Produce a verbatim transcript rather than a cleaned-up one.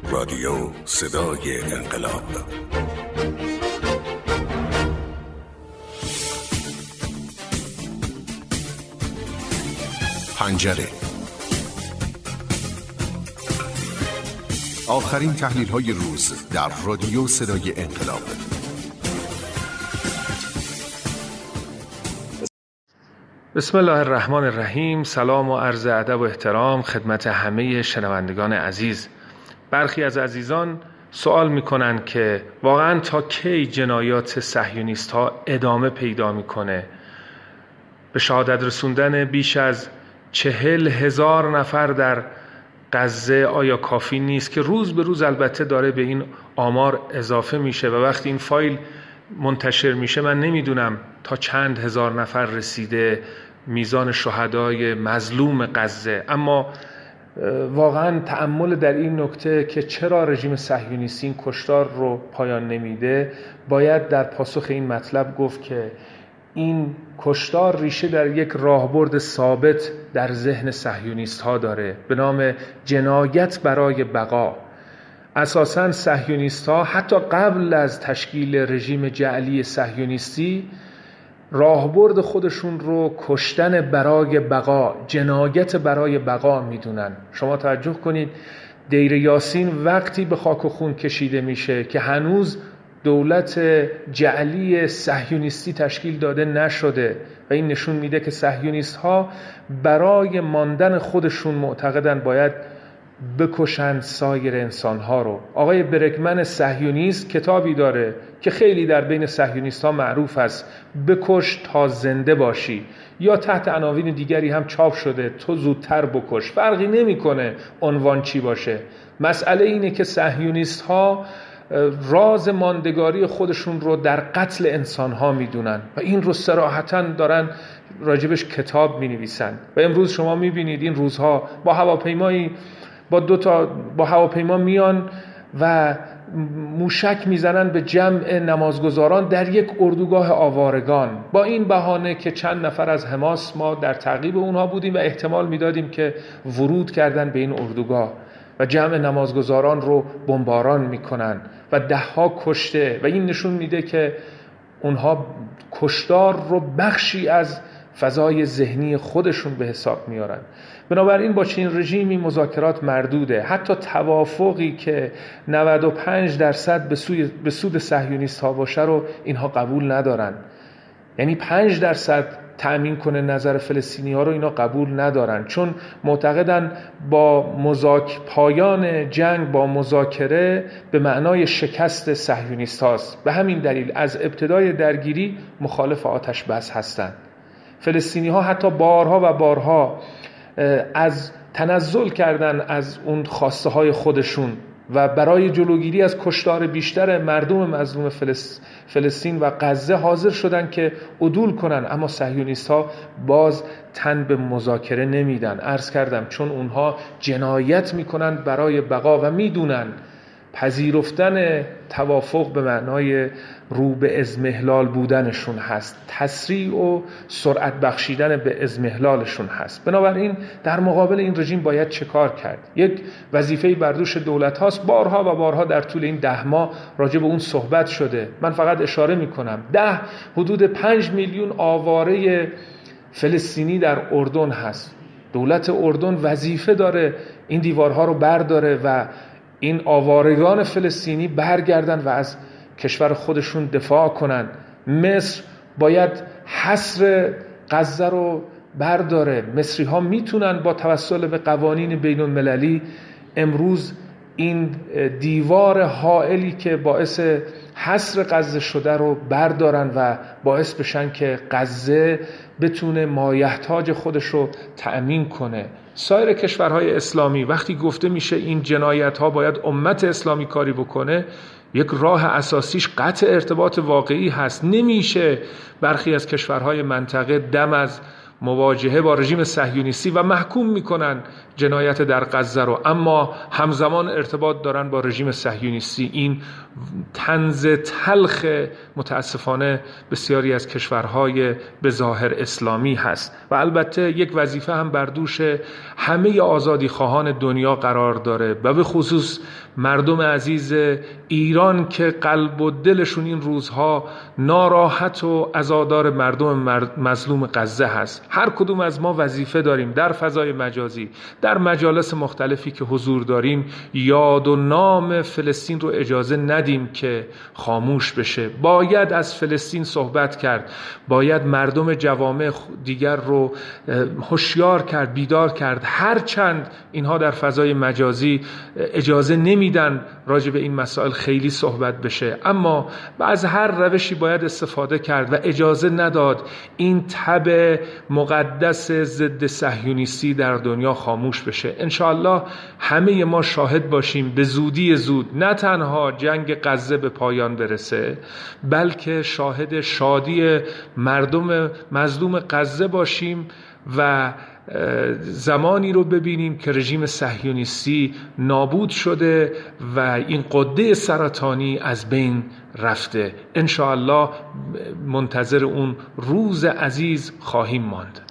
رادیو صدای انقلاب. پنجره. آخرین تحلیل های روز در رادیو صدای انقلاب. بسم الله الرحمن الرحیم. سلام و عرض ادب و احترام خدمت همه شنوندگان عزیز. برخی از عزیزان سوال میکنن که واقعا تا کی جنایات صهیونیست ها ادامه پیدا میکنه؟ به شهادت رسوندن بیش از چهل هزار نفر در غزه آیا کافی نیست که روز به روز البته داره به این آمار اضافه میشه و وقتی این فایل منتشر میشه من نمیدونم تا چند هزار نفر رسیده میزان شهدای مظلوم غزه. اما واقعا تأمل در این نکته که چرا رژیم صهیونیستی این کشتار رو پایان نمیده، باید در پاسخ این مطلب گفت که این کشتار ریشه در یک راهبرد ثابت در ذهن صهیونیست ها داره به نام جنایت برای بقا. اساساً صهیونیست ها حتی قبل از تشکیل رژیم جعلی صهیونیستی راهبرد خودشون رو کشتن برای بقا، جنایت برای بقا میدونن. شما توجه کنید دیر یاسین وقتی به خاک و خون کشیده میشه که هنوز دولت جعلی صهیونیستی تشکیل داده نشده و این نشون میده که صهیونیست ها برای ماندن خودشون معتقدن باید بکشند سایر انسان ها رو. آقای برگمن صهیونیست کتابی داره که خیلی در بین صهیونیست ها معروف است، بکش تا زنده باشی، یا تحت عناوین دیگری هم چاپ شده تو زودتر بکش. فرقی نمیکنه عنوان چی باشه. مسئله اینه که صهیونیست ها راز ماندگاری خودشون رو در قتل انسان ها میدونن و این رو صراحتاً دارن راجبش کتاب می نویسن. و امروز شما می بینید این روزها با هواپیمایی با دو تا با هواپیما میان و موشک میزنن به جمع نمازگزاران در یک اردوگاه آوارگان با این بهانه که چند نفر از حماس ما در تعقیب اونها بودیم و احتمال میدادیم که ورود کردن به این اردوگاه و جمع نمازگزاران رو بمباران میکنن و ده ها کشته و این نشون میده که اونها کشتار رو بخشی از فضای ذهنی خودشون به حساب میارن. بنابراین با چنین رژیمی مذاکرات مردوده. حتی توافقی که نود و پنج درصد به سوی به سود صهیونیست ها باشه رو اینها قبول ندارن. یعنی پنج درصد تأمین کنه نظر فلسطینی ها رو اینا قبول ندارن، چون معتقدن با مذاک پایان جنگ با مذاکره به معنای شکست صهیونیست هاست. به همین دلیل از ابتدای درگیری مخالف آتش بس هستند. فلسطینی ها حتی بارها و بارها از تنزل کردن از اون خواسته های خودشون و برای جلوگیری از کشتار بیشتر مردم مظلوم فلسطین و غزه حاضر شدن که عدول کنن، اما صهیونیست ها باز تن به مذاکره نمیدن. عرض کردم چون اونها جنایت میکنن برای بقا و میدونن پذیرفتن توافق به معنای رو به اضمحلال بودنشون هست، تسریع و سرعت بخشیدن به اضمحلالشون هست. بنابراین در مقابل این رژیم باید چه کار کرد؟ یک وظیفه بر دوش دولت هاست. بارها و بارها در طول این ده ماه راجع به اون صحبت شده. من فقط اشاره میکنم ده حدود پنج میلیون آواره فلسطینی در اردن هست. دولت اردن وظیفه داره این دیوارها رو برداره و این آوارگان فلسطینی برگردن و از کشور خودشون دفاع کنن. مصر باید حصر غزه رو برداره. مصری ها میتونن با توسل به قوانین بین المللی امروز این دیوار حائلی که باعث حصر غزه شده رو بردارن و باعث بشن که غزه بتونه مایحتاج خودش رو تأمین کنه. سایر کشورهای اسلامی وقتی گفته میشه این جنایت ها باید امت اسلامی کاری بکنه، یک راه اساسیش قطع ارتباط واقعی هست. نمیشه برخی از کشورهای منطقه دم از مواجهه با رژیم صهیونیستی و محکوم میکنن جنایت در غزه رو، اما همزمان ارتباط دارن با رژیم صهیونیستی. این طنز تلخ متاسفانه بسیاری از کشورهای به ظاهر اسلامی هست و البته یک وظیفه هم بر دوش همه آزادی خواهان دنیا قرار داره و به خصوص مردم عزیز ایران که قلب و دلشون این روزها ناراحت و عزادار مردم مظلوم غزه هست. هر کدوم از ما وظیفه داریم در فضای مجازی، در مجالس مختلفی که حضور داریم، یاد و نام فلسطین رو اجازه ندیم که خاموش بشه. باید از فلسطین صحبت کرد، باید مردم جوامع دیگر رو هوشیار کرد، بیدار کرد، هرچند اینها در فضای مجازی اجازه نمیدن راجع به این مسائل خیلی صحبت بشه، اما از هر روشی باید استفاده کرد و اجازه نداد این تب مقدس ضد صهیونیستی در دنیا خاموش بشه. انشاءالله همه ما شاهد باشیم به زودی زود نه تنها جنگ غزه به پایان برسه، بلکه شاهد شادی مردم مظلوم غزه باشیم و زمانی رو ببینیم که رژیم صهیونیستی نابود شده و این غده سرطانی از بین رفته. انشاءالله منتظر اون روز عزیز خواهیم ماند.